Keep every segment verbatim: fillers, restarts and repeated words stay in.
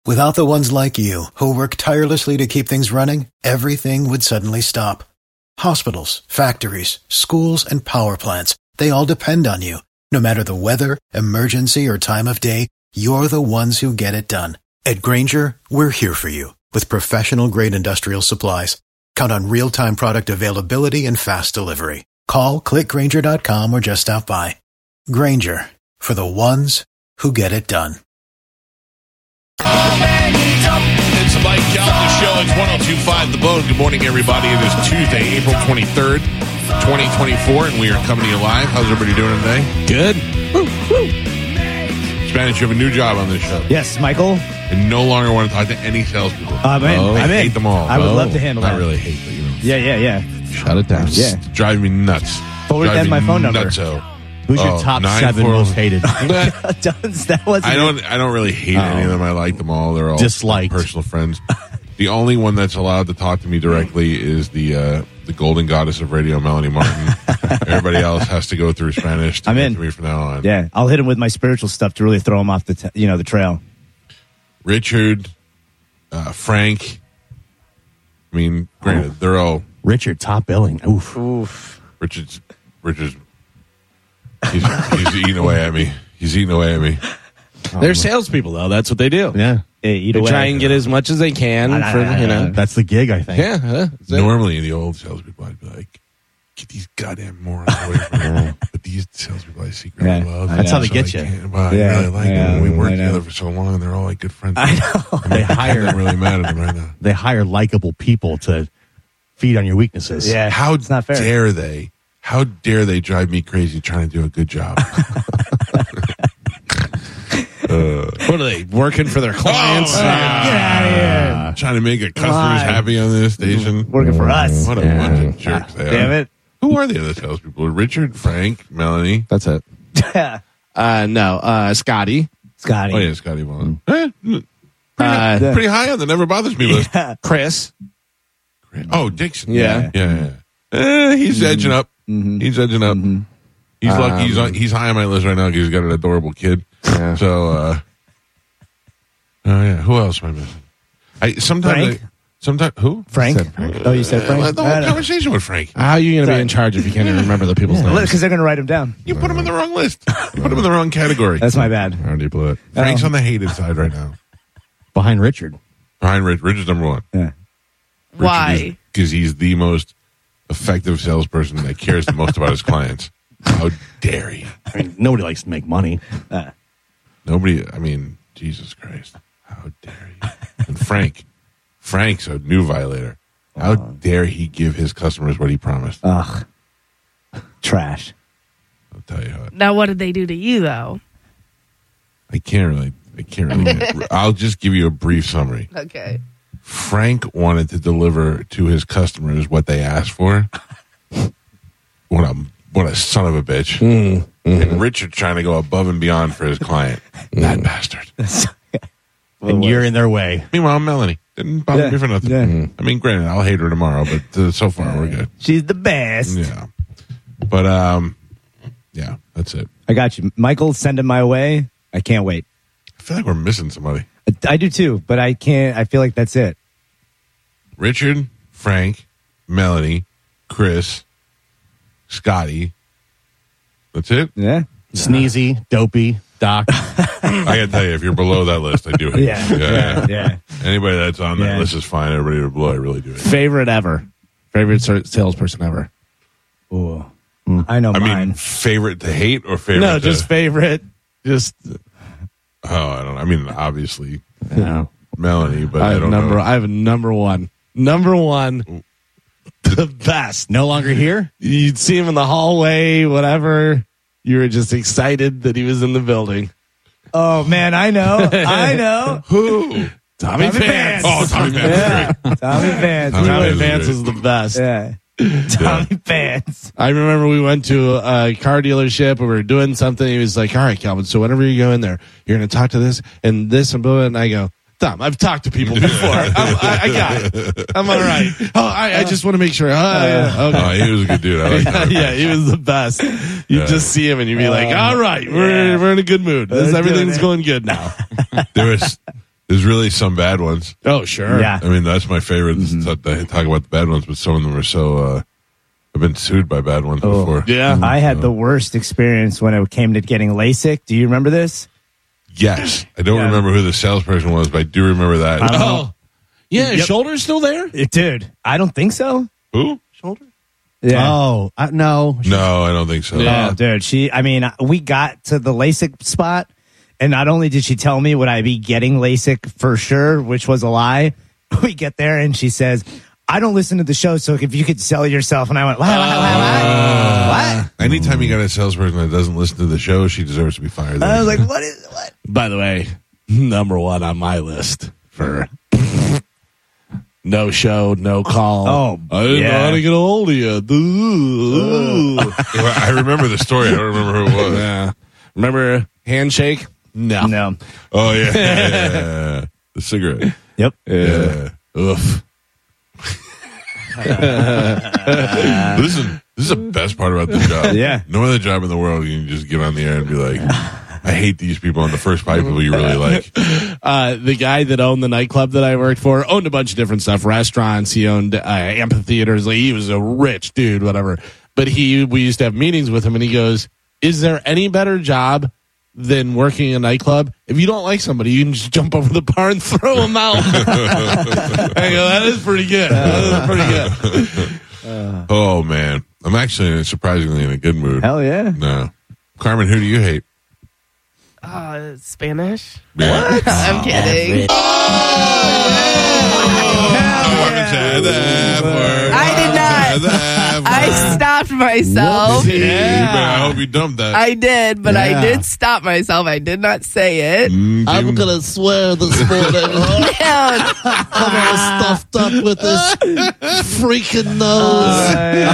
Without the ones like you, who work tirelessly to keep things running, everything would suddenly stop. Hospitals, factories, schools, and power plants, they all depend on you. No matter the weather, emergency, or time of day, you're the ones who get it done. At Grainger, we're here for you with professional-grade industrial supplies. Count on real-time product availability and fast delivery. Call, click Grainger dot com, or just stop by. Grainger, for the ones who get it done. It's the Mike Calvin Show. It's one oh two point five The Bone. Good morning, everybody. It is Tuesday, April twenty-third, twenty twenty-four, and we are coming to you live. How's everybody doing today? Good. Woo, woo. Spanish, you have a new job on this show. Yes, Michael. And no longer want to talk to any salespeople. I'm in. Oh, I'm I in. hate them all. I would oh, love to handle that. I really hate that. You know. Yeah, yeah, yeah. Shut it down. Yeah. It's driving me nuts. Forward Driving them my phone number. Nutso. Who's your Oh, top nine, seven four, most hated? that wasn't I don't. I don't really hate Oh. any of them. I like them all. They're all Disliked. personal friends. The only one that's allowed to talk to me directly is the uh, the golden goddess of radio, Melanie Martin. Everybody else has to go through Spanish to I'm get in. to me from now on. Yeah, I'll hit him with my spiritual stuff to really throw him off the, t- you know, the trail. Richard, uh, Frank. I mean, granted, Oh. they're all Richard, top billing. Oof. Oof. Richard's. Richard's. He's, he's eating away at me. He's eating away at me. They're salespeople, though. That's what they do. Yeah. Hey, eat They away. try and get as much as they can I know, for, I know, you I know. know. That's the gig, I think. Yeah. yeah, that's it. Normally, the old salespeople, I'd be like, get these goddamn morons away from me. But these salespeople I secretly Yeah, love. That's how they so get I you. can't- Well, I Yeah, really like yeah, them. We worked I know. together for so long, and they're all like good friends. I know. They I'm hire really mad at them right now. they hire likable people to feed on your weaknesses. Yeah, How it's not fair. dare they? How dare they drive me crazy trying to do a good job? uh, What are they, working for their clients? Oh, yeah. Get out of here. Trying to make a customers on. happy on this station. Working for us. What a Yeah. bunch of jerks they are. Damn it. Who are the other salespeople? Richard, Frank, Melanie. That's it. Uh, no, uh, Scotty. Scotty. Oh, yeah, Scotty Vaughn. Eh, pretty, Uh, pretty high on the Never Bothers Me list. Yeah. Chris. Oh, Dixon. Yeah. Yeah, yeah. Eh, he's edging up. He's edging up. He's lucky he's on, he's high on my list right now because he's got an adorable kid. Yeah. So, uh, oh, yeah. Who else am I missing? I, sometimes, Frank? I, sometimes, who? Frank? Said Frank. Oh, you said Uh, Frank? the whole conversation with Frank. How are you going to be Sorry. in charge if you can't even remember the people's names? Because they're going to write him down. You put him in the wrong list. You put him in the wrong category. That's my bad. How do you put it? Frank's Oh. on the hated side right now. Behind Richard. Behind Rich. Richard's number one. Yeah. Why? Because he's the most effective salesperson that cares the most about his clients. How dare he? I mean, nobody likes to make money. Uh, Nobody, I mean, Jesus Christ. How dare he? And Frank. Frank's a new violator. How dare he give his customers what he promised? ugh. Trash. I'll tell you what. Now, what did they do to you, though? I can't really, I can't really. I'll just give you a brief summary. Okay. Frank wanted to deliver to his customers what they asked for. What a what a son of a bitch. Mm, And Richard trying to go above and beyond for his client. That bastard. And you're in their way. Meanwhile, Melanie didn't bother Yeah, me for nothing. yeah. I mean, granted, I'll hate her tomorrow, but uh, so far we're good. She's the best. Yeah. But um, yeah, that's it. I got you. Michael, send him my way. I can't wait. I feel like we're missing somebody. I, I do too, but I can't. I feel like that's it. Richard, Frank, Melanie, Chris, Scotty. That's it. Yeah. Sneezy, dopey, Doc. I gotta tell you, if you're below that list, I do hate Yeah. you. Yeah. Yeah. Anybody that's on that Yeah. list is fine. Everybody below, I really do it. Favorite ever. Favorite sa- salesperson ever. Ooh. I know I mine. mean, favorite to hate or favorite? No, to, just favorite. Just oh, I don't. I mean, obviously no. Melanie, but I I, have don't number. know. I have a number one. Number one. The best. No longer here? You'd see him in the hallway, whatever. You were just excited that he was in the building. Oh man, I know. I know. Who? Tommy, Tommy Vance. Vance. Oh, Tommy Vance. Yeah. is great. Tommy Vance. Tommy Tommy Vance is Vance great. is the best. Yeah. Tommy Vance. I remember we went to a car dealership and we were doing something. He was like, all right, Calvin, so whenever you go in there, you're going to talk to this and this and blah, blah, and I go, Tom, I've talked to people before. I'm, I, I got it. I'm all right. Oh, I, I just want to make sure. Oh, yeah. Oh, Okay. he was a good dude. I like Yeah, that. yeah, he was the best. You Yeah. just see him and you'd be like, Uh, all right, we're yeah. we're in a good mood. This, Let's do everything's it. going good now. There was There's really some bad ones. Oh, sure. Yeah. I mean, that's my favorite. Mm-hmm. to to talk about the bad ones, but some of them are so. Uh, I've been sued by bad ones Oh. before. Yeah. I had the worst experience when it came to getting LASIK. Do you remember this? Yes, I don't Yeah. remember who the salesperson was, but I do remember that. I don't know. Oh. Yeah, his Yep. shoulder's still there? It- dude, I don't think so. Who? Shoulder? Yeah. Oh, uh, no. No, I don't think so. Yeah. Oh, dude, she. I mean, we got to the LASIK spot, and not only did she tell me would I be getting LASIK for sure, which was a lie. We get there, and she says, "I don't listen to the show, so if you could sell yourself." And I went, "What? What? What? What?" Anytime you got a salesperson that doesn't listen to the show, she deserves to be fired. I was like, "What is what?" By the way, number one on my list for no show, no call. Oh, I didn't know yeah. how to get a hold of you. Ooh. I remember the story. I don't remember who it was. Yeah. Remember handshake? No. No. Oh yeah, yeah, yeah, yeah, yeah. The cigarette. Yep. Yeah. Oof. Listen, this is the best part about this job. Yeah. No other job in the world you can just get on the air and be like, I hate these people, and the first five people you really like. Uh, the guy that owned the nightclub that I worked for owned a bunch of different stuff, restaurants. He owned uh, amphitheaters. Like, he was a rich dude, whatever. But he, we used to have meetings with him, and he goes, "Is there any better job than working in a nightclub? If you don't like somebody, you can just jump over the bar and throw them out." I go, "That is pretty good. That is pretty good." Oh man, I'm actually surprisingly in a good mood. Hell yeah. No, Carmen, who do you hate? Uh, Spanish. Yeah. I'm kidding. I did not. I stopped myself. Yeah. I hope you dumped that. I did, but I Yeah. did stop myself. I did not say it. Mm, I'm Jim- gonna swear this morning. Down. I'm all stuffed up with this freaking nose.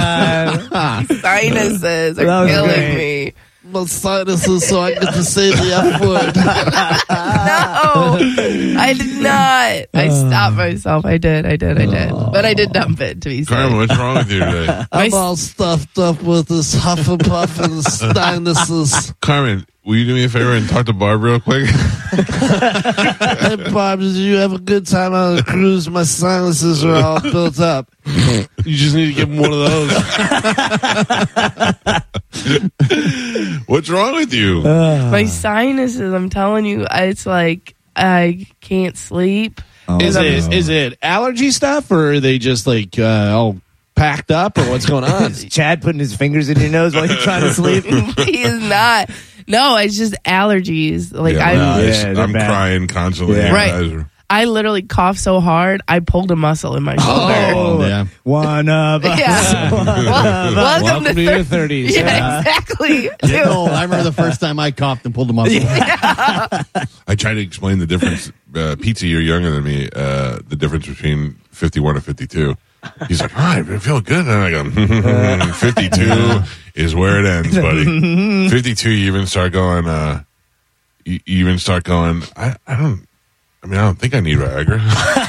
Sinuses That are was killing great. me. My sinuses, so I get to say the F word. No, I did not. I stopped myself. I did. I did. I did. But I did dump it, to be Carmen, safe. what's wrong with you today? I'm all stuffed up with this huff and puff and sinuses. Carmen, will you do me a favor and talk to Barb real quick? Hey, Bob, did you have a good time on the cruise? My sinuses are all built up. You just need to give him one of those. What's wrong with you? My sinuses, I'm telling you, it's like I can't sleep. Is it is it allergy stuff, or are they just like uh, all packed up, or what's going on? Is Chad putting his fingers in your nose while you're trying to sleep? He is not. No, it's just allergies. Like Yeah, I'm, well, Yeah, it's- they're I'm bad. crying constantly. Yeah. You Right. guys are- I literally coughed so hard, I pulled a muscle in my shoulder. Oh, Yeah. one of us. Yeah. Well, welcome, Welcome to, to your thir- thirties. Yeah, exactly. Yeah, no, I remember the first time I coughed and pulled a muscle. I try to explain the difference. Uh, Pizza, you're younger than me. Uh, the difference between fifty-one and fifty-two. He's like, oh, I feel good. And I go, fifty-two is where it ends, buddy. fifty-two, you even start going, uh, you, you even start going, I, I don't, I mean, I don't think I need Viagra.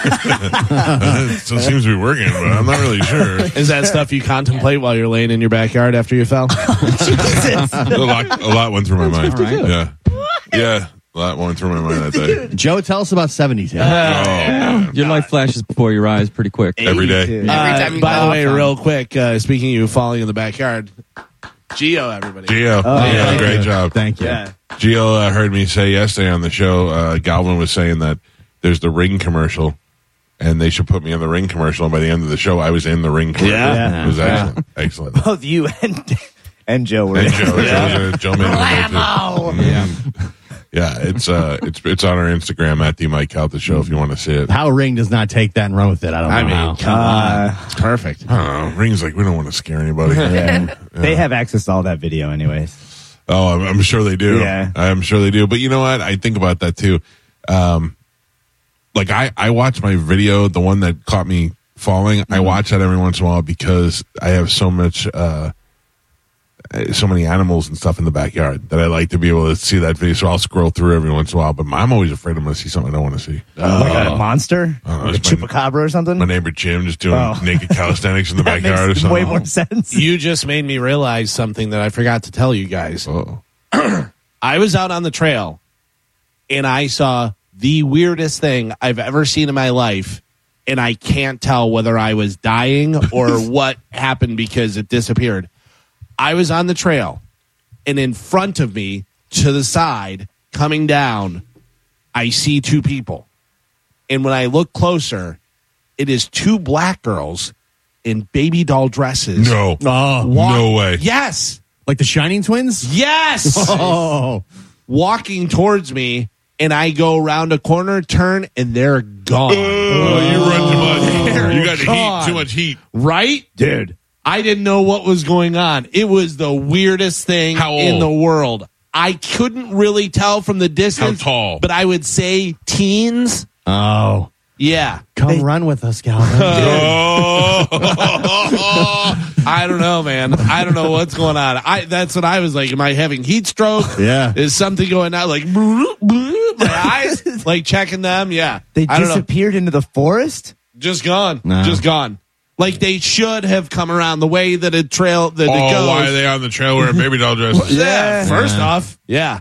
It still seems to be working, but I'm not really sure. Is that stuff you contemplate while you're laying in your backyard after you fell? A lot, a lot went through my mind. pretty good. Yeah. Yeah. A lot went through my mind that day. Joe, tell us about seventies. Oh, man. Your life flashes before your eyes pretty quick. Every day. eighty-two. Every time you by the cough. way, real quick, uh, speaking of you falling in the backyard, Geo, everybody. Gio, Oh, Gio, yeah. great job. Thank you. Yeah. Gio uh, heard me say yesterday on the show, uh, Galvin was saying that there's the Ring commercial, and they should put me in the Ring commercial. And by the end of the show, I was in the Ring commercial. Yeah. It was Yeah. excellent. Excellent. Both you and and Joe were And in. Joe, Joe, Joe made it in there, too. Yeah, it's uh, it's it's on our Instagram at the Mike Calta Show if you want to see it. How Ring does not take that and run with it. I don't know. I mean, how. come on. It's perfect. I don't know. Ring's like, we don't want to scare anybody. Yeah. They have access to all that video anyways. Oh, I'm, I'm sure they do. Yeah. I'm sure they do. But you know what? I think about that too. Um, like I, I watch my video, the one that caught me falling. Mm-hmm. I watch that every once in a while because I have so much, uh, so many animals and stuff in the backyard that I like to be able to see that video. So I'll scroll through every once in a while. But I'm always afraid I'm going to see something I don't want to see. Like a monster? Oh, like a it's my- chupacabra or something? My neighbor Jim just doing Oh. naked calisthenics in the That backyard or makes something. way more sense. You just made me realize something that I forgot to tell you guys. Oh. I was out on the trail and I saw the weirdest thing I've ever seen in my life, and I can't tell whether I was dying or what happened because it disappeared. I was on the trail, and in front of me, to the side, coming down, I see two people. And when I look closer, it is two black girls in baby doll dresses. No. Oh, Walk- No way. Yes. like the Shining Twins? Yes. Oh, Walking towards me, and I go around a corner, turn, and they're gone. Oh, you run too much. You got the God. heat, too much heat. Right? Dude. I didn't know what was going on. It was the weirdest thing How in old? the world. I couldn't really tell from the distance. How tall? But I would say teens. oh. Yeah. Come run with us, Calvin. Oh. I don't know, man. I don't know what's going on. I that's what I was like. Am I having heat stroke? Yeah. Is something going on? Like my eyes, like checking them. Yeah. They I don't know. disappeared into the forest? Just gone. No. Just gone. Like they should have come around the way that a trail that it Oh, goes. why are they on the trail wearing baby doll dresses? Yeah. First Yeah. off, yeah.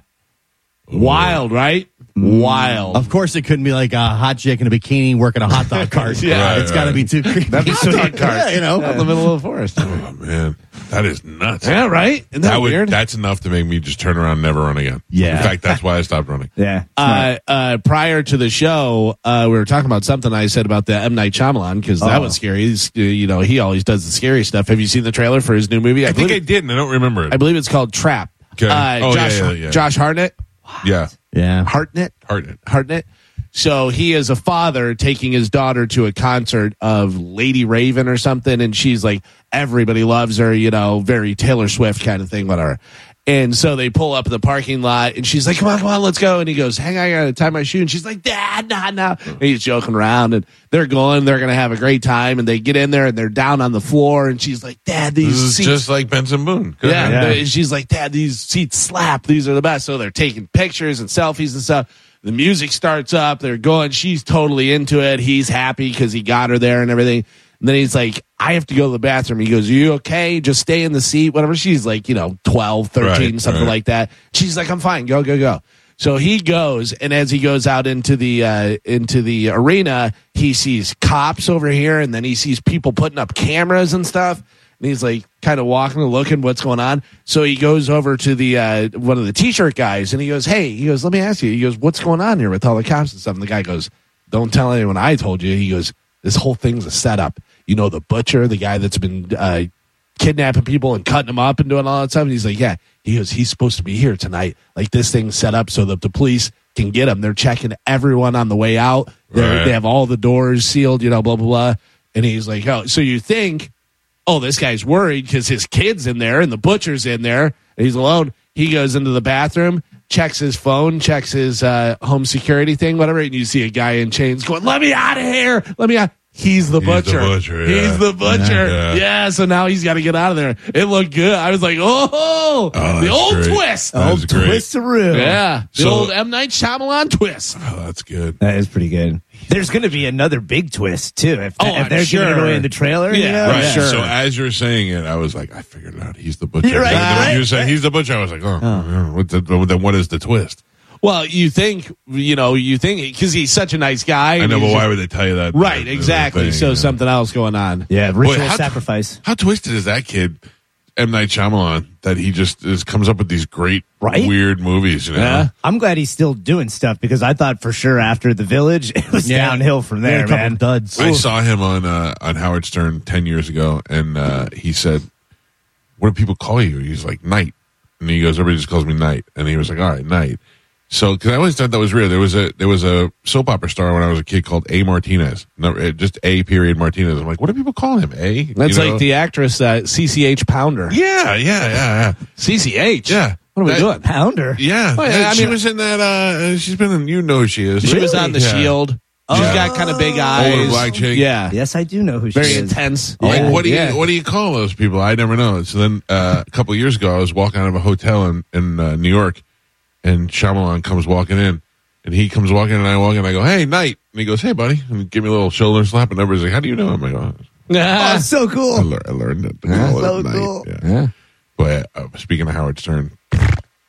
Wild, right? Wild. Of course, it couldn't be like a hot chick in a bikini working a hot dog cart. Yeah. Right, it's got to right. be too creepy. That'd be sweet. Yeah, you know. Out in the middle of the forest. Oh, man. That is nuts. Yeah, right? Isn't that, That would, weird? that's enough to make me just turn around and never run again. Yeah. In fact, that's why I stopped running. Yeah. Uh, uh, prior to the show, uh, we were talking about something I said about the M. Night Shyamalan because that Oh. was scary. He's, uh, you know, he always does the scary stuff. Have you seen the trailer for his new movie? I, I think I believe, did, and I don't remember it. I believe it's called Trap. Okay. Uh, Oh, yeah, Josh, yeah, yeah. Josh Hartnett. yeah. Yeah. Hartnett. Hartnett. Hartnett. So he is a father taking his daughter to a concert of Lady Raven or something, and she's like, everybody loves her, you know, very Taylor Swift kind of thing, whatever. And so they pull up in the parking lot, and she's like, come on, come on, let's go. And he goes, hang on, I gotta tie my shoe. And she's like, Dad, nah, nah. And he's joking around, and they're going, they're gonna have a great time. And they get in there, and they're down on the floor, and she's like, Dad, these This is seats. just like Benson Boone. Good Yeah, man. and she's like, Dad, these seats slap. These are the best. So they're taking pictures and selfies and stuff. The music starts up. They're going. She's totally into it. He's happy because he got her there and everything. And then he's like, I have to go to the bathroom. He goes, are you okay? Just stay in the seat, whatever. She's like, you know, twelve, thirteen, Right, something right. like that. She's like, I'm fine. Go, go, go. So he goes, and as he goes out into the uh, into the arena, he sees cops over here, and then he sees people putting up cameras and stuff. And he's like kind of walking and looking what's going on. So he goes over to the uh, one of the t-shirt guys, and he goes, hey, he goes, let me ask you. He goes, what's going on here with all the cops and stuff? And the guy goes, don't tell anyone I told you. He goes, this whole thing's a setup. You know, the butcher, the guy that's been uh, kidnapping people and cutting them up and doing all that stuff. And he's like, yeah. He goes, he's supposed to be here tonight. Like, this thing's set up so that the police can get him. They're checking everyone on the way out. They're- Right. They have all the doors sealed, you know, blah, blah, blah. And he's like, oh, so you think, oh, this guy's worried because his kid's in there and the butcher's in there and he's alone. He goes into the bathroom, checks his phone, checks his uh, home security thing, whatever, and you see a guy in chains going, let me out of here. Let me out. He's the He's the butcher. butcher, yeah. He's the butcher. Yeah. Yeah. So now he's got to get out of there. It looked good. I was like, oh, Oh, the that's old great. twist. That was great. Twistaroo. Yeah. The So- old M. Night Shyamalan twist. Oh, that's good. That is pretty good. There's going to be another big twist, too. If, Oh, if I'm they're giving it sure. away in the trailer, you Yeah, know? Right. sure. So as you're saying it, I was like, I figured it out. He's the butcher. You're right, And then when right. you said he's the butcher, I was like, oh, yeah, what the, then what is the twist? Well, you think, you know, you think, because he's such a nice guy. I know, He's but why just- would they tell you that? Right, The- the exactly. thing, so yeah. something else going on. Yeah, ritual Boy, how- sacrifice. How twisted is that kid, M. Night Shyamalan, that he just is, comes up with these great, Right? weird movies, you know? Yeah. I'm glad he's still doing stuff because I thought for sure after The Village, it was Yeah. downhill from There there, a couple man. duds. I saw him on uh, on Howard Stern ten years ago, and uh, he said, what do people call you? He's like, Knight. And he goes, everybody just calls me Knight. And he was like, all right, Knight. So, because I always thought that was weird. There was a there was a soap opera star when I was a kid called A. Martinez. No, uh, just A. Period Martinez. I'm like, what do people call him? A. That's You know? like the actress uh, C C H Pounder. yeah, yeah, yeah, C C H? yeah. What are we That- doing? Pounder. Yeah, Well, yeah, yeah. I she mean- was in that. Uh, she's been in. You know who she is. She was on The Yeah. Shield. She's Yeah. got kind of big eyes. Older black chick. Yeah. Yes, I do know who she Very is. intense. Like, Yeah. what do you Yeah. what do you call those people? I never know. So then uh, a couple of years ago, I was walking out of a hotel in in uh, New York, and Shyamalan comes walking in, and he comes walking in, and I walk in, and I go, "Hey, Knight," and he goes, "Hey, buddy," and give me a little shoulder slap, and everybody's like, "How do you know him?" I go, Yeah. Oh, so I, cool. lear- I learned it. To call So it Knight. cool. Yeah. Yeah. But uh, speaking of Howard Stern,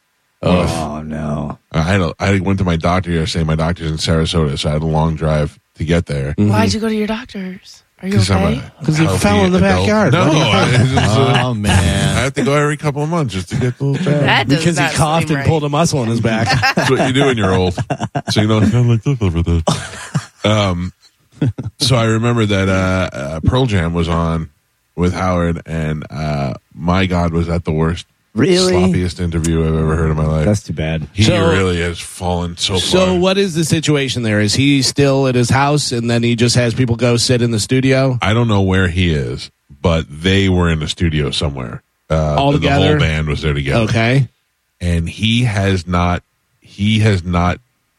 Oh, no. I had a, I went to my doctor yesterday. My doctor's in Sarasota, so I had a long drive to get there. Why'd you go to your doctor's? Are you okay? Because he fell in the adult. backyard. No, I, just, uh, Oh, man. I have to go every couple of months just to get the little check. That does Because he not coughed seem and right. pulled a muscle in his back. That's what you do when you're old. So you don't sound like this over there. Um, so I remember that uh, uh, Pearl Jam was on with Howard, and uh, my God, was that the worst, Really? sloppiest interview I've ever heard in my life. That's too bad. he So- really has fallen so far. So what is the situation there? Is he still at his house and then he just has people go sit in the studio? I don't know where he is, but they were in the studio somewhere. Uh, All the, the together? whole band was there together. Okay. And he has not, he has not,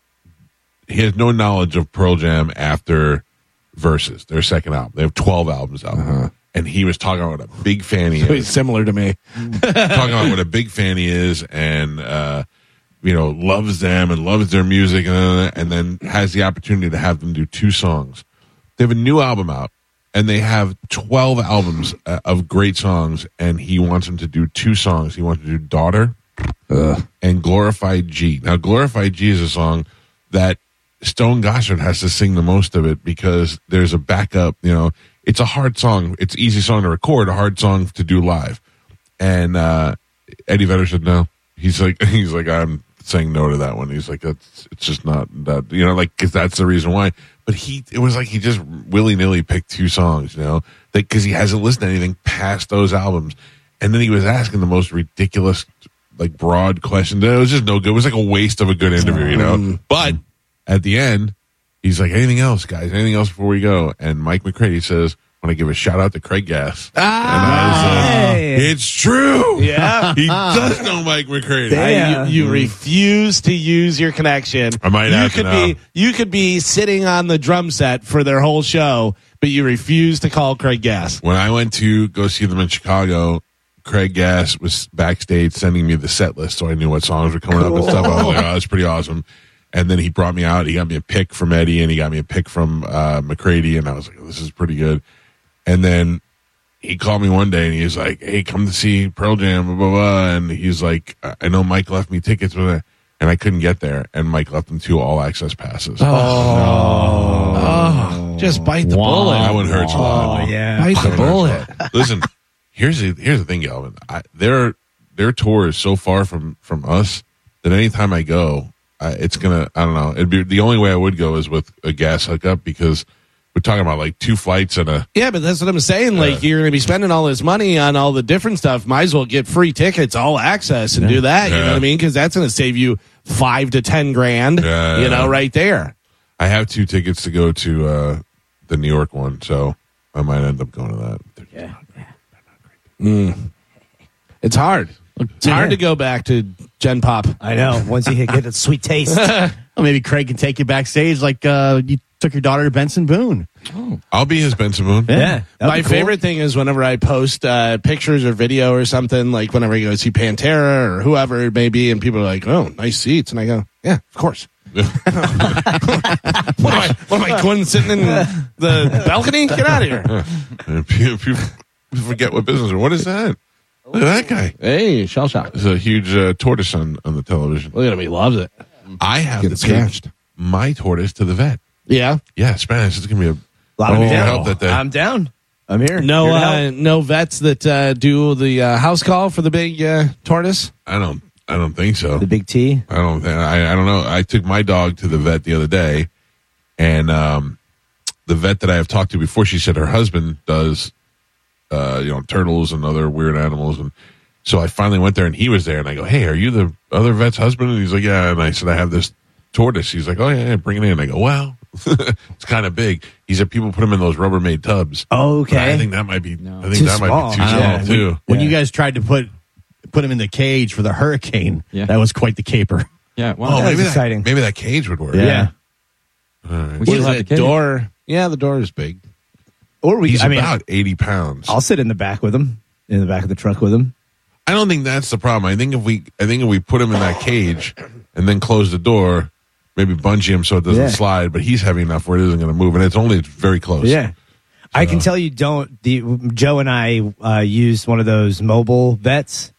he has no knowledge of Pearl Jam after Versus, their second album. They have twelve albums out. And he was talking about what a big fan he So he's is. similar to me. talking about what a big fan he is and, uh, you know, loves them and loves their music and, and then has the opportunity to have them do two songs. They have a new album out and they have twelve albums uh, of great songs, and he wants them to do two songs. He wants to do Daughter and Glorified G. Now, Glorified G is a song that Stone Gossard has to sing the most of it because there's a backup, you know, it's a hard song. It's an easy song to record, a hard song to do live. And uh, Eddie Vedder said no. He's like, he's like, I'm saying no to that one. He's like, that's, it's just not that, you know, like, cause that's the reason why. But he, it was like he just willy nilly picked two songs, you know, like, cause he hasn't listened to anything past those albums. And then he was asking the most ridiculous, like, broad questions. It was just no good. It was like a waste of a good interview, you know. But at the end, he's like, anything else, guys? Anything else before we go? And Mike McCready says, I want to give a shout out to Craig Gass. Ah, and I was like, Hey. it's true. Yeah. He does know Mike McCready. Damn. I- you, you refuse to use your connection. I might you have to could now. be you could be sitting on the drum set for their whole show, but you refuse to call Craig Gass. When I went to go see them in Chicago, Craig Gass was backstage sending me the set list so I knew what songs were coming up and stuff. I was like, oh, that's pretty awesome. And then he brought me out. He got me a pick from Eddie, and he got me a pick from uh, McCready, and I was like, oh, this is pretty good. And then he called me one day, and he was like, hey, come to see Pearl Jam, blah, blah, blah. And he's like, I know Mike left me tickets, and I couldn't get there. And Mike left him two all-access passes. Oh, just bite the Wow. bullet. That one hurts a lot. Oh, yeah. Bite the That one bullet. hurts a lot. Listen, here's the, here's the thing, Galvin. I, their, their tour is so far from, from us that anytime I go, I, it's gonna, I don't know. It'd be the only way I would go is with a gas hookup, because we're talking about like two flights and a, Yeah, but that's what I'm saying. Like, Uh, you're going to be spending all this money on all the different stuff. Might as well get free tickets, all access, and do that. You know Yeah. what I mean? Because that's going to save you five to ten grand. Yeah. You know, right there. I have two tickets to go to, uh, the New York one. So I might end up going to that. Yeah. It's hard. It's hard to go back to Gen Pop. I know. Once you hit, get that sweet taste. Well, maybe Craig can take you backstage like uh, you took your daughter to Benson Boone. I'll be his Benson Moon. Yeah. that'd My be cool. favorite thing is whenever I post uh, pictures or video or something, like whenever I go see Pantera or whoever it may be, and people are like, "Oh, nice seats," and I go, "Yeah, of course." what am I? What am I going sitting in the balcony? Get out of here! And people, people forget what business. What is that? Look at that guy. Hey, shell shock. There's a huge uh, tortoise on, on the television. Look at him. He loves it. I have Getting to take scratched. my tortoise to the vet. Yeah. Yeah, Spanish. It's gonna be a A lot of Oh, down. help that day. I'm down. I'm here. No, Here to uh, help. no vets that uh, do the uh, house call for the big uh, tortoise. I don't. I don't think so. The big T. I don't. think- I. I don't know. I took my dog to the vet the other day, and um, the vet that I have talked to before, she said her husband does, uh, you know, turtles and other weird animals, and so I finally went there, and he was there, and I go, "Hey, are you the other vet's husband?" And he's like, "Yeah." And I said, "I have this tortoise." He's like, "Oh yeah, yeah bring it in." And I go, "Well, it's kind of big." He said, "People put them in those Rubbermaid tubs." Oh, But I okay. think that might be. I think Too that might small. be too I small know. too. When Yeah. you guys tried to put put him in the cage for the hurricane, Yeah. that was quite the caper. Yeah. Well, Oh, That maybe was that, exciting. maybe that cage would work. Yeah. All right. we What still is have that the cage. door? Yeah, the door is big. Or we. He's I mean, about eighty pounds. I'll sit in the back with him. In the back of the truck with him. I don't think that's the problem. I think if we, I think if we put him in that cage and then close the door, maybe bungee him so it doesn't Yeah. slide. But he's heavy enough where it isn't going to move, and it's only very close. Yeah. I can tell you don't. The Joe and I uh, used one of those mobile vets,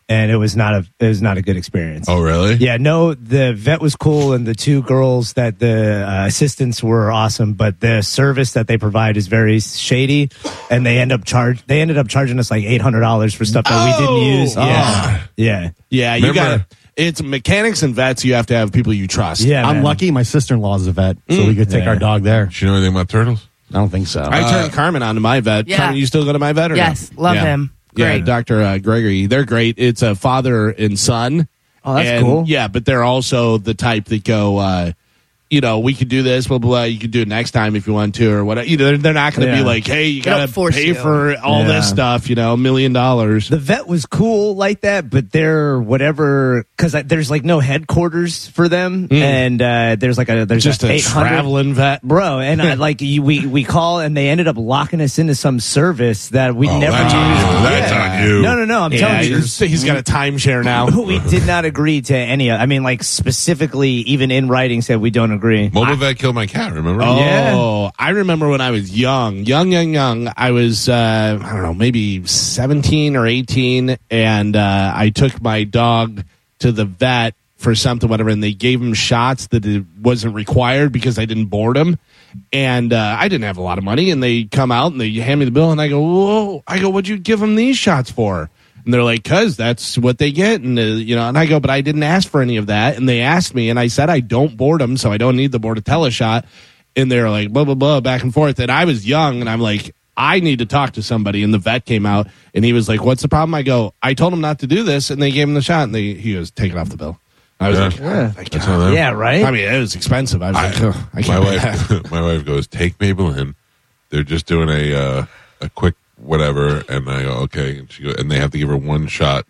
and it was not a it was not a good experience. Oh, really? Yeah, no, the vet was cool, and the two girls that the uh, assistants were awesome, but the service that they provide is very shady, and they end up charge they ended up charging us like eight hundred dollars for stuff that we didn't use. Oh. Yeah, yeah, Yeah, you Remember- got it's mechanics and vets. You have to have people you trust. yeah. I'm man. lucky. My sister-in-law is a vet, so we could take Yeah. our dog there. Do you know anything about turtles? I don't think so. I turned Carmen on to my vet. Yeah. Carmen, you still go to my vet or Yes, no? love Yeah. him. Yeah, Great. Doctor Uh, Gregory. They're great. It's a father and son. Oh, that's And, cool. Yeah, but they're also the type that go, uh, you know, we could do this, blah, blah, blah. You could do it next time if you want to or whatever. You know, they're, they're not going to Yeah. be like, hey, you They don't got to force pay you. for all Yeah. this stuff, you know, a million dollars. The vet was cool like that, but they're whatever because there's like no headquarters for them, and uh, there's like a there's Just a eight hundred traveling vet. bro, and I, like you, we we call and they ended up locking us into some service that we Oh, never that's on used. you. That's Yeah. on you. No, no, no. I'm Yeah, telling you, he's, he's got a timeshare now. we did not agree to any. of I mean, like specifically, even in writing, said we don't agree. Mobile vet killed my cat, remember? Oh, Yeah. I remember when I was young, young, young, young. I was, uh, I don't know, maybe seventeen or eighteen, and uh, I took my dog to the vet for something, whatever, and they gave him shots that it wasn't required because I didn't board him. And uh, I didn't have a lot of money, and they come out and they hand me the bill, and I go, whoa, I go, what'd you give them these shots for? And they're like, cause that's what they get. And, uh, you know, and I go, but I didn't ask for any of that. And they asked me, and I said, I don't board them, so I don't need the Bordetella shot. And they're like, blah, blah, blah, back and forth. And I was young, and I'm like, I need to talk to somebody. And the vet came out, and he was like, what's the problem? I go, I told him not to do this, and they gave him the shot, and they, he goes, take it off the bill. I was Yeah. like, oh, thank That's God. on them. Yeah, right. I mean, it was expensive. I was I, like, oh, I my can't pay that. wife, my wife goes, take Maybelline. They're just doing a uh, a quick whatever, and I go, okay. And she go, and they have to give her one shot.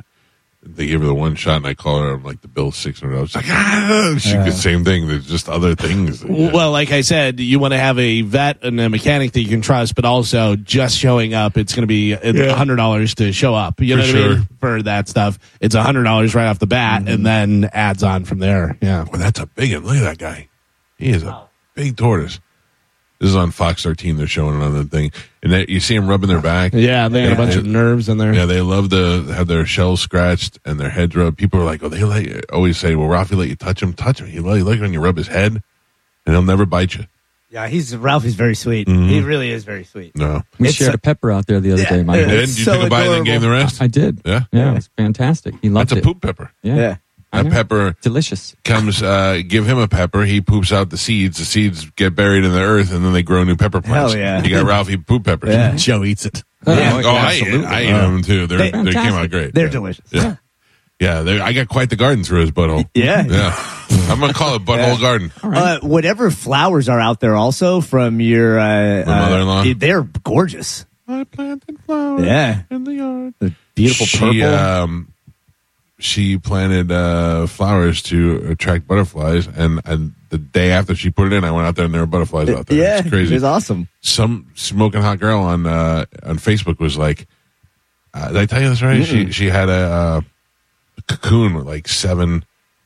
They give her the one shot, and I call her. I'm like, the bill's six hundred dollars. She's like, ah, she the same thing. There's just other things. Well, like I said, you want to have a vet and a mechanic that you can trust, but also just showing up, it's going to be a hundred dollars to show up. You know For what I mean? sure. For that stuff, it's a hundred dollars right off the bat, and then adds on from there. Yeah. Well, that's a big one. Look at that guy. He is a big tortoise. This is on Fox thirteen. They're showing another thing, and they, you see them rubbing their back. Yeah, they got a bunch They- of nerves in there. Yeah, they love to have their shells scratched and their heads rubbed. People are like, oh, they let you, always say, well, Ralphie let you touch him. Touch him. He like, like when you rub his head, and he'll never bite you. Yeah, he's Ralphie's very sweet. Mm-hmm. He really is very sweet. No. We It's shared a- a pepper out there the other Yeah. day, Michael. And It's you so took a bite and then adorable. gave the rest? I did. Yeah. Yeah, it was fantastic. He loved That's a it. poop pepper. Yeah. Yeah. I That know. pepper Delicious. comes, uh, give him a pepper. He poops out the seeds. The seeds get buried in the earth, and then they grow new pepper plants. Hell yeah. You got Ralphie poop peppers. Yeah. Joe eats it. Yeah. Oh, I ate, absolutely. I ate them too. They're, They- they came out Fantastic. great. They're yeah. delicious. Yeah. Yeah, they- I got quite the garden through his butthole. Yeah. Yeah. I'm going to call it Butthole Garden. Uh, whatever flowers are out there also from your uh, My mother-in-law? uh, they're gorgeous. I planted flowers Yeah. in the yard. The beautiful she, purple. Um, she planted uh, flowers to attract butterflies, and, and the day after she put it in, I went out there and there were butterflies out there. yeah, It's crazy. It's awesome. Some smoking hot girl on uh, on Facebook was like, uh, did I tell you this right? She she had a, uh, a cocoon with like seven.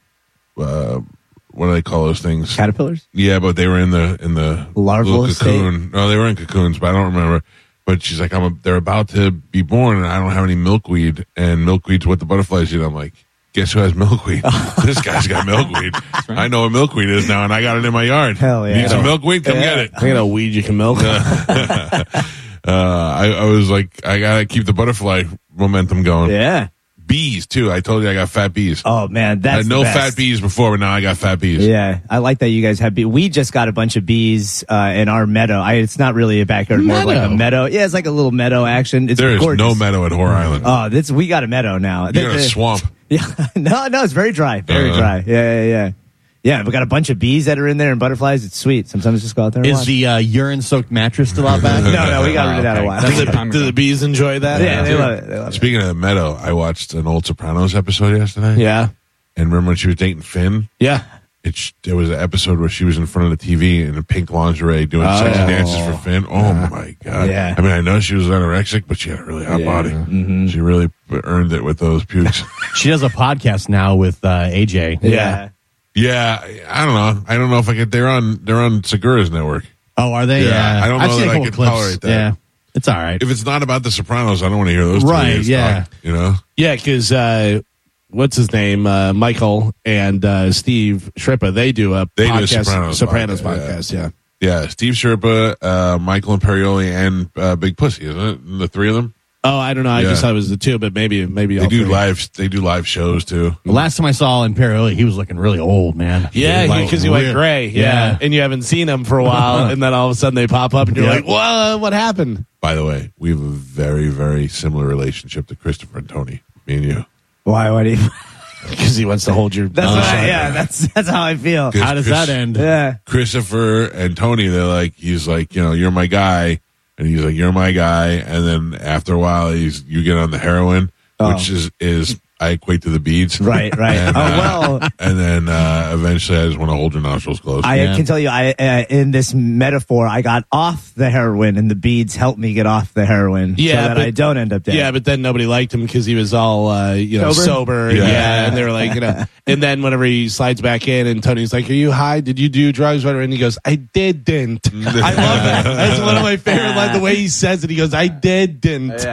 Uh, what do they call those things? Caterpillars. Yeah, but they were in the in the Larval little cocoon. No, they were in cocoons, but I don't remember. But she's like, I'm a, they're about to be born, and I don't have any milkweed, and milkweed's what the butterflies eat. I'm like, guess who has milkweed? This guy's got milkweed. I know what milkweed is now, and I got it in my yard. Hell yeah. Need some milkweed? Come get it. I got a weed you can milk. Uh, I, I was like, I gotta keep the butterfly momentum going. Yeah. Bees too. I told you I got fat bees. Oh man, I that's had the no best. fat bees before, but now I got fat bees. Yeah, I like that you guys have bees. We just got a bunch of bees uh, in our meadow. I, it's not really a backyard, more of like a Meadow? meado. Yeah, it's like a little meadow action. It's There is gorgeous. no meadow at Whore Island. Oh, this we got a meadow now. you got a The- swamp. Yeah, no, no, it's very dry, very Uh-huh. dry. Yeah, yeah, yeah. Yeah, we got a bunch of bees that are in there and butterflies. It's sweet. Sometimes just go out there and Is watch. the uh, urine-soaked mattress still out back? no, no, we got rid of that a Okay. while. That's do, a the, time do ago. the bees enjoy that? yeah, they love it. They love it. Speaking of the meadow, I watched an old Sopranos episode yesterday. Yeah. And remember when she was dating Finn? Yeah. It's there was an episode where she was in front of the T V in a pink lingerie doing Oh. sexy dances for Finn. Oh my god! Yeah. I mean, I know she was anorexic, but she had a really hot Yeah. body. Mm-hmm. She really earned it with those pukes. She does a podcast now with uh, A J. Yeah. Yeah, I don't know. I don't know if I could. They're on. They're on Segura's network. Oh, are they? Yeah, I don't I've know seen that a I couple could clips. tolerate that. Yeah. It's all right. If it's not about The Sopranos, I don't want to hear those two Right, idiots yeah. talk, you know? Yeah, because uh, what's his name? Uh, Michael and uh, Steve Shrippa, they do a They do a podcast, Sopranos Sopranos podcast, podcast. Yeah. Yeah, Steve Sherpa, uh, Michael Imperioli, and uh, Big Pussy, isn't it? The three of them? Oh, I don't know. I Yeah. just thought it was the two, but maybe maybe They all do three. live. They do live shows too. The last time I saw Imperioli, he was looking really old, man. Yeah, Like, because he went real- gray. Yeah. Yeah. and you haven't seen him for a while, and then all of a sudden they pop up, and you're Yeah. like, "Well, what happened?" By the way, we have a very, very similar relationship to Christopher and Tony. Me and you. Why? Why do you? Because he wants to hold your. That's Oh, what I, shit. yeah. That's that's how I feel. Good. How does Chris- that end? Yeah. Christopher and Tony, they're like, he's like, you know, you're my guy, and he's like, you're my guy, and then after a while, he's you get on the heroin, which is is I equate to the beads, Right. Right. And, oh uh, well. and then uh, eventually, I just want to hold your nostrils closed. I Yeah. can tell you, I uh, in this metaphor, I got off the heroin, and the beads helped me get off the heroin, Yeah, so that but- I don't end up dead. Yeah, but then nobody liked him because he was all, uh, you know, Sober? sober. Yeah. Yeah. and they were like, you know, and then whenever he slides back in, and Tony's like, "Are you high? Did you do drugs?" Whatever, and he goes, "I didn't." I love that. That's one of my favorite lines. The way he says it, he goes, "I didn't."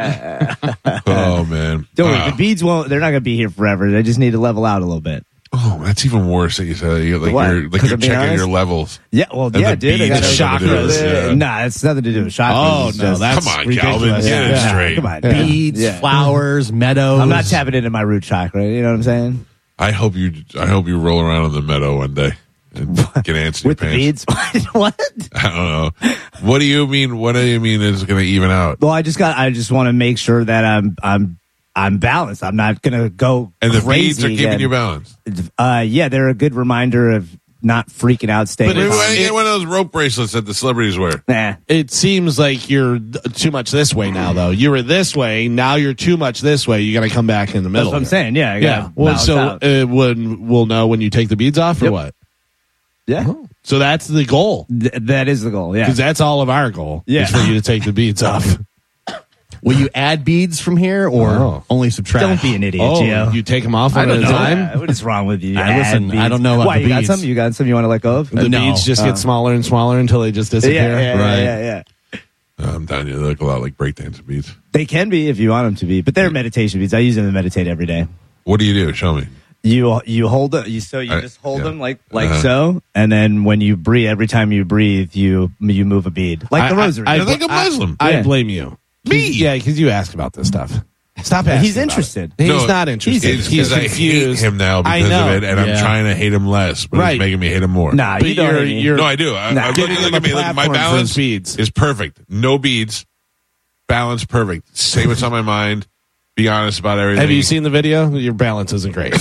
Oh man, Don't Wow. worry, the beads won't. They're not going to be here forever. They just need to level out a little bit. Oh, that's even worse that you said. You, like What? you're like 'Cause you're I'm being checking honest? your levels. Yeah, well, And yeah, the dude. I beads got have nothing to do with it, yeah. Nah, it's nothing to do with chakras. Oh It's no, just- that's Come on, ridiculous. Calvin, get it yeah, straight. Come on, Yeah. Beads, Yeah. flowers, meadows. I'm not tapping into my root chakra. You know what I'm saying? I hope you. I hope you roll around in the meadow one day and get ants in your With the pants. beads? What? I don't know. What do you mean? What do you mean is going to even out? Well, I just got. I just want to make sure that I'm. I'm. I'm balanced. I'm not gonna go And the crazy beads are keeping again. you balanced. Uh, yeah, they're a good reminder of not freaking out. Staying. But Maybe it's- why don't you it- get one of those rope bracelets that the celebrities wear? nah. It seems like you're too much this way now, though. You were this way, now you're too much this way. You got to come back in the That's middle. what I'm here. saying. Yeah. I Yeah. gotta Well, balance so out. uh, when we'll know when you take the beads off, or Yep. what? yeah. So that's the goal, Th- that is the goal. Yeah. because that's all of our goal. Yeah. is for you to take the beads off. Will you add beads from here or Oh. only subtract? Don't be an idiot, Oh, Gio. you take them off I one at don't a know. time. Yeah, what is wrong with you? I Add listen, I beads. don't know about Why the you got beads. some? You got some you want to let go of? The No. beads just Uh. get smaller and smaller until they just Yeah, disappear. yeah, yeah, Right. yeah, yeah. I'm telling you, they look a lot like breakdancing beads. They can be if you want them to be, but they're meditation beads. I use them to meditate every day. What do you do? Show me. You you hold it. You so you I- just hold yeah. them like like Uh-huh. so, and then when you breathe, every time you breathe, you you move a bead like the I- I- rosary. I, You're like a Muslim. I, Yeah. blame you. Me? Yeah, because you ask about this stuff. Stop asking. He's about interested. it. He's No, not interested. It's He's, because I hate confused. him now I because know. of it, and Yeah. I'm trying to hate him less, but Right. it's making me hate him more. Nah, But you don't. you're- hate me. you're- No, I do. I, Nah. I look, Giving look him at a me. Look, my platform for balance his beads. is perfect. No beads. Balance perfect. Say what's on my mind. Be honest about everything. Have you seen the video? Your balance isn't great.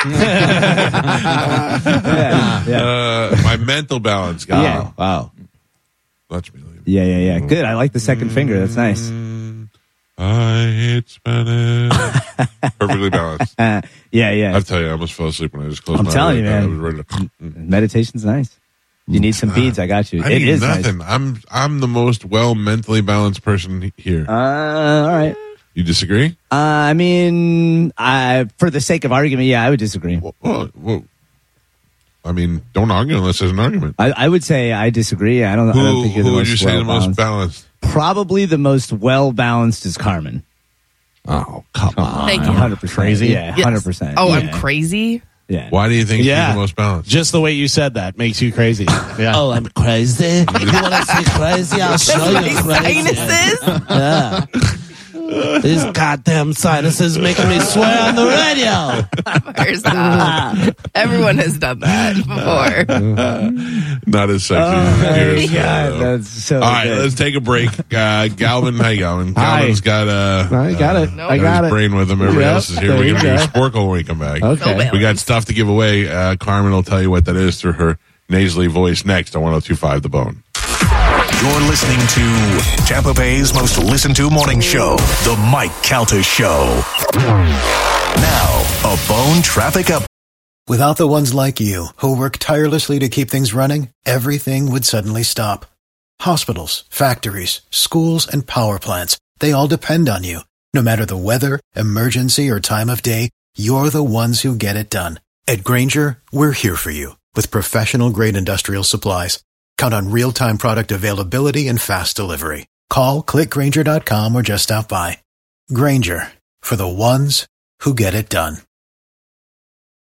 yeah, yeah, Uh, my mental balance, guy. Yeah. Wow. Watch me leave. yeah, yeah, yeah. Good. I like the second finger. That's nice. I hate Spanish. Perfectly balanced. Uh, yeah, yeah. I tell you, I almost fell asleep when I just closed I'm my telling eyes. you, man. I was ready to. Meditation's nice. You need some beads. I got you. I It need is nice. nothing. I'm I'm the most well mentally balanced person here. Uh, all right. You disagree? Uh, I mean, I for the sake of argument, yeah, I would disagree. Well, well, well, I mean, don't argue unless there's an argument. I, I would say I disagree. I don't. I don't Who, think you're who the would most you say the most well-balanced. balanced? Probably the most well balanced is Carmen. Oh, come on. Thank you. Hundred percent. Crazy? Yeah, Yes. hundred percent. Oh, yeah. I'm crazy. Yeah. Why do you think Yeah. she's the most balanced? Just the way you said that makes you crazy. Yeah. Oh, I'm crazy. You want to see crazy? I'll show That's my sinuses. Yeah. These goddamn sinuses making me swear on the radio. Stop. Everyone has done that before. Not as sexy. Oh, as yours, God, though. that's so. All right, good. let's take a break. Uh, Galvin, hi, Galvin. Hi. Galvin's got uh, I got it. No. I got got his it. brain with him. Everybody Yep, else is here. there We're you gonna do go. Sporkle when we come back. Okay. So bad. We got stuff to give away. Uh, Carmen will tell you what that is through her nasally voice next on one oh two point five The Bone. You're listening to Tampa Bay's most listened to morning show, The Mike Calta Show. Now, a Bone traffic up. Without the ones like you, who work tirelessly to keep things running, everything would suddenly stop. Hospitals, factories, schools, and power plants, they all depend on you. No matter the weather, emergency, or time of day, you're the ones who get it done. At Grainger, we're here for you with professional-grade industrial supplies. Count on real-time product availability and fast delivery. Call, click Grainger dot com, or just stop by. Grainger, for the ones who get it done.